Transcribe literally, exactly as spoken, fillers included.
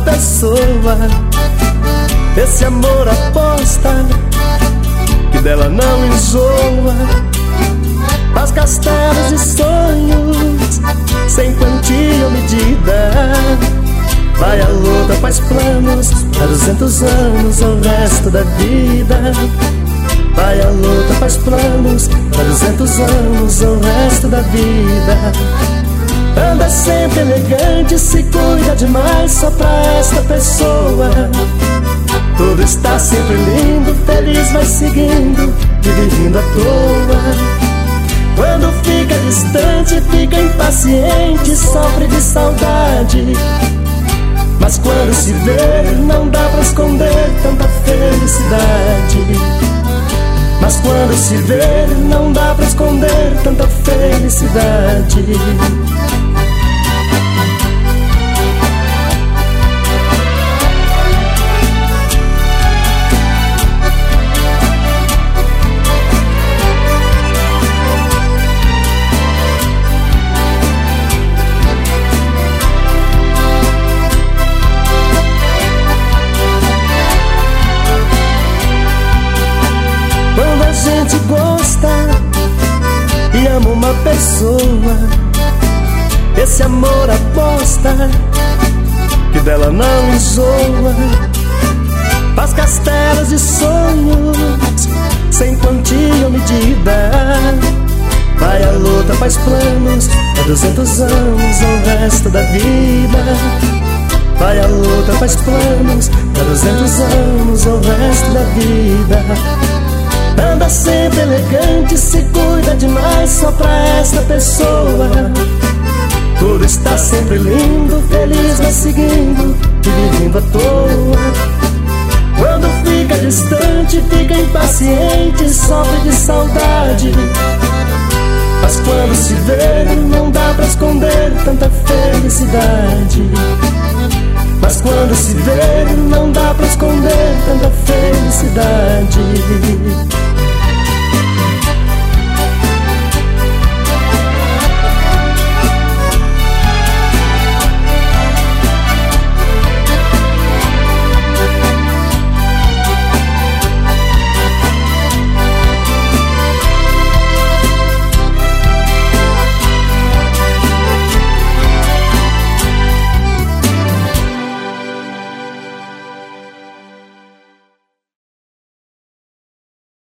pessoa, esse amor aposta, que dela não enjoa. Faz castelos de sonhos, sem quantia ou medida. Vai à luta, faz planos há duzentos anos ou o resto da vida. Vai à luta, faz planos há duzentos anos ou o resto da vida. Anda sempre elegante, se cuida demais só pra esta pessoa. Tudo está sempre lindo, feliz vai seguindo, vivendo à toa. Quando fica distante, fica impaciente, sofre de saudade. Mas quando se vê, não dá pra esconder tanta felicidade. Mas quando se vê, não dá pra esconder tanta felicidade. A gente gosta e ama uma pessoa, esse amor aposta, que dela não enjoa. Faz castelos de sonhos, sem quantia ou medida. Vai à luta, faz planos há duzentos anos ou o resto da vida. Vai à luta, faz planos há duzentos anos ou o resto da vida. Anda sempre elegante, se cuida demais só pra esta pessoa. Tudo está sempre lindo, feliz vai seguindo, vivendo à toa. Quando fica distante, fica impaciente, sofre de saudade. Mas quando se vê, não dá pra esconder tanta felicidade. Mas quando se vê, não dá pra esconder tanta felicidade.